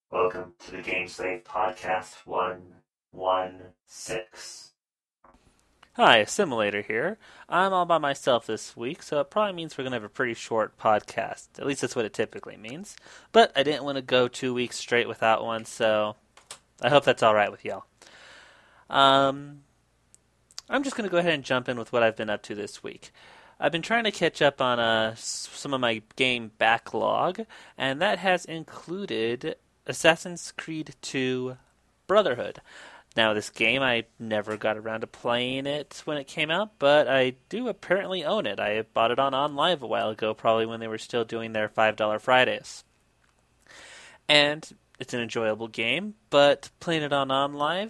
Welcome to the Game Slave Podcast 116. Hi, Simulator here. I'm all by myself this week, so it probably means we're going to have a pretty short podcast. At least that's what it typically means. But I didn't want to go 2 weeks straight without one, so I hope that's alright with y'all. Um, I'm just going to go ahead and jump in with what I've been up to this week. I've been trying to catch up on some of my game backlog, and that has included Assassin's Creed 2 Brotherhood. Now, this game, I never got around to playing it when it came out, but I do apparently own it. I bought it on OnLive a while ago, probably when they were still doing their $5 Fridays. And it's an enjoyable game, but playing it on OnLive,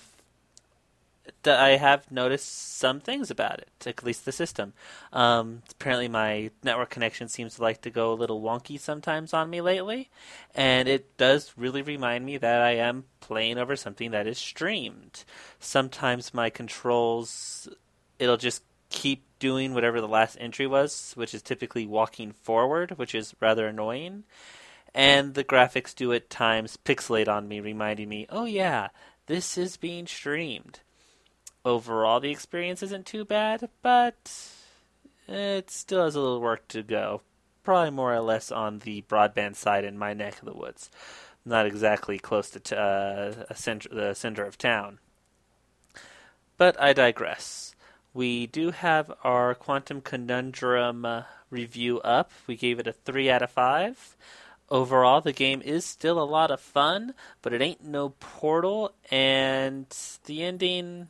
I have noticed some things about it, at least the system. Apparently, my network connection seems to like to go a little wonky sometimes on me lately, and it does really remind me that I am playing over something that is streamed. Sometimes my controls, it'll just keep doing whatever the last entry was, which is typically walking forward, which is rather annoying. And the graphics do at times pixelate on me, reminding me, oh yeah, this is being streamed. Overall, the experience isn't too bad, but it still has a little work to go. Probably more or less on the broadband side in my neck of the woods. Not exactly close to the center of town. But I digress. We do have our Quantum Conundrum review up. We gave it a 3 out of 5. Overall, the game is still a lot of fun, but it ain't no Portal, and the ending,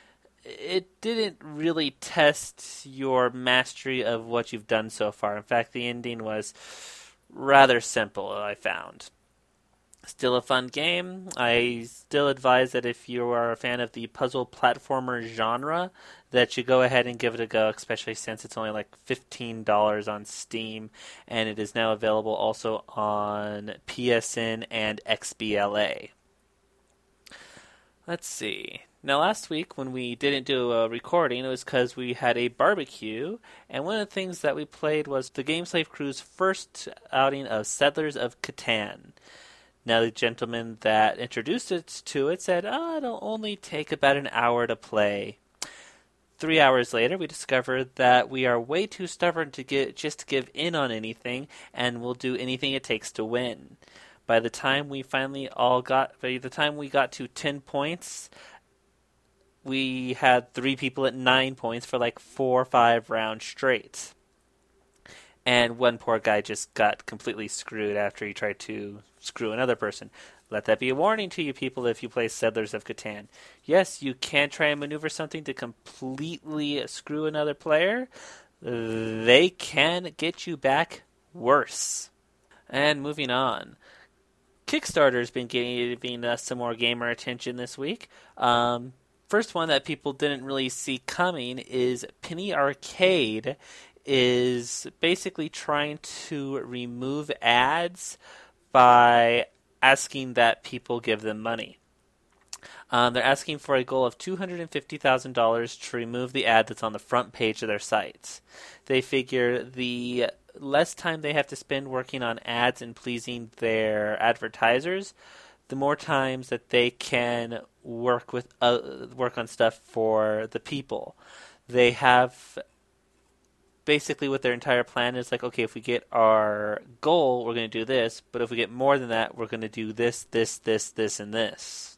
it didn't really test your mastery of what you've done so far. In fact, the ending was rather simple, I found. Still a fun game. I still advise that if you are a fan of the puzzle platformer genre, that you go ahead and give it a go, especially since it's only like $15 on Steam, and it is now available also on PSN and XBLA. Let's see. Now, last week when we didn't do a recording, it was because we had a barbecue, and one of the things that we played was the Game Slave Crew's first outing of Settlers of Catan. Now, the gentleman that introduced it to it said, it'll only take about an hour to play. 3 hours later, we discovered that we are way too stubborn to give in on anything, and will do anything it takes to win. By the time we got to 10 points, we had 3 people at 9 points for like 4 or 5 rounds straight. And one poor guy just got completely screwed after he tried to screw another person. Let that be a warning to you people if you play Settlers of Catan. Yes, you can try and maneuver something to completely screw another player. They can get you back worse. And moving on. Kickstarter's been giving us some more gamer attention this week. First one that people didn't really see coming is Penny Arcade is basically trying to remove ads by asking that people give them money. They're asking for a goal of $250,000 to remove the ad that's on the front page of their sites. They figure the less time they have to spend working on ads and pleasing their advertisers, the more times that they can work on stuff for the people. They have basically what their entire plan is like, okay, if we get our goal, we're going to do this, but if we get more than that, we're going to do this, and this.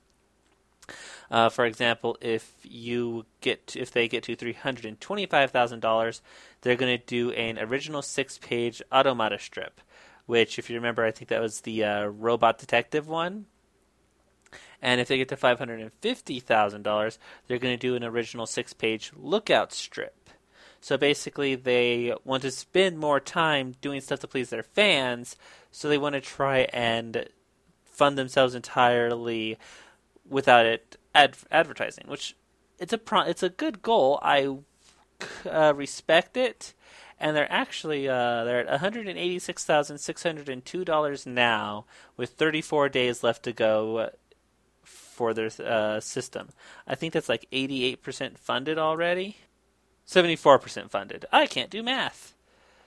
For example, if they get to $325,000, they're going to do an original 6-page automata strip, which, if you remember, I think that was the robot detective one. And if they get to $550,000, they're going to do an original 6-page lookout strip. So basically, they want to spend more time doing stuff to please their fans, so they want to try and fund themselves entirely without it advertising. Which it's a good goal. I respect it, and they're actually they're at $186,602 now, with 34 days left to go for their system. I think that's like 88% funded already. 74% funded. I can't do math.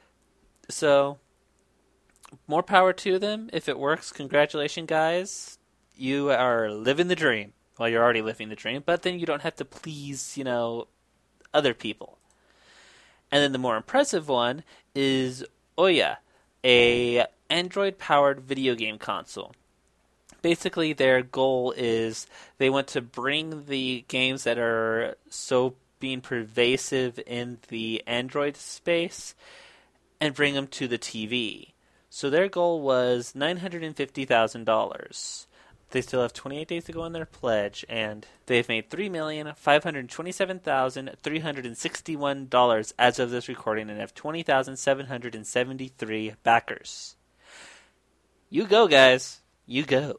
So, more power to them. If it works, congratulations, guys. you are living the dream. Well, you're already living the dream, but then you don't have to please, other people. And then the more impressive one is Ouya, a Android-powered video game console. Basically, their goal is they want to bring the games that are so being pervasive in the Android space and bring them to the TV. So their goal was $950,000. They still have 28 days to go on their pledge, and they've made $3,527,361 as of this recording and have 20,773 backers. You go, guys. You go.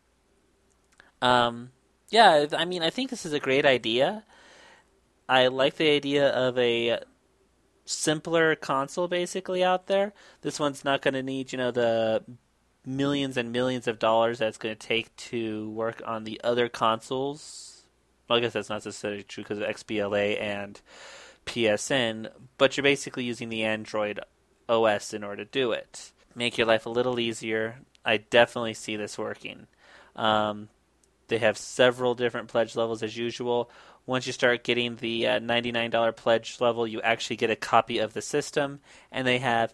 Yeah, I mean, I think this is a great idea. I like the idea of a simpler console basically out there. This one's not going to need, the millions and millions of dollars that it's going to take to work on the other consoles. Well, I guess that's not necessarily true because of XBLA and PSN, but you're basically using the Android OS in order to do it. Make your life a little easier. I definitely see this working. They have several different pledge levels as usual. Once you start getting the $99 pledge level, you actually get a copy of the system, and they have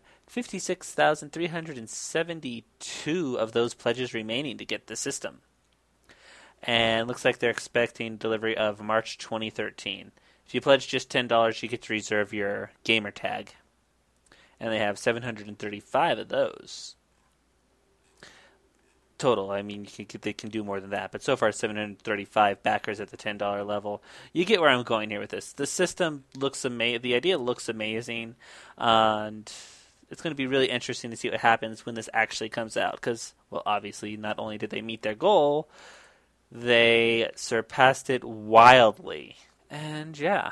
56,372 of those pledges remaining to get the system. And looks like they're expecting delivery of March 2013. If you pledge just $10, you get to reserve your gamer tag. And they have 735 of those. Total. I mean, they can do more than that, but so far 735 backers at the $10 level. You get where I'm going here with this. The system looks amazing. The idea looks amazing, and it's going to be really interesting to see what happens when this actually comes out. Because, well, obviously, not only did they meet their goal, they surpassed it wildly. And yeah,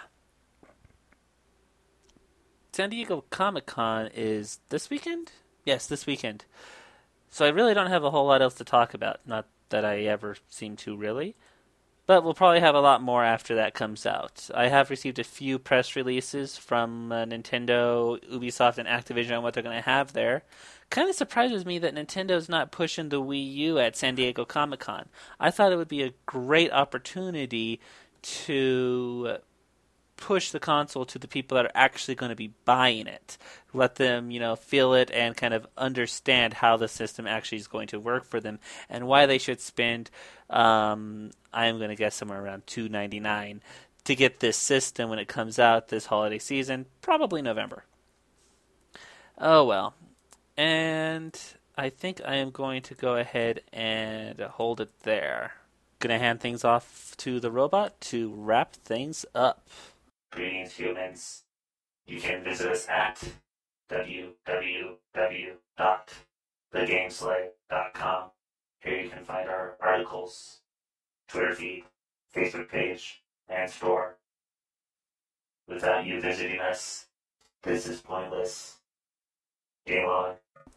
San Diego Comic-Con is this weekend? Yes, this weekend. So I really don't have a whole lot else to talk about. Not that I ever seem to, really. But we'll probably have a lot more after that comes out. I have received a few press releases from Nintendo, Ubisoft, and Activision on what they're going to have there. Kind of surprises me that Nintendo's not pushing the Wii U at San Diego Comic-Con. I thought it would be a great opportunity to push the console to the people that are actually going to be buying it. Let them, feel it and kind of understand how the system actually is going to work for them and why they should spend, I am going to guess somewhere around $299 to get this system when it comes out this holiday season, probably November. Oh well. And I think I am going to go ahead and hold it there. Going to hand things off to the robot to wrap things up. Greetings, humans. You can visit us at www.thegameslave.com. Here you can find our articles, Twitter feed, Facebook page, and store. Without you visiting us, this is pointless. Game on.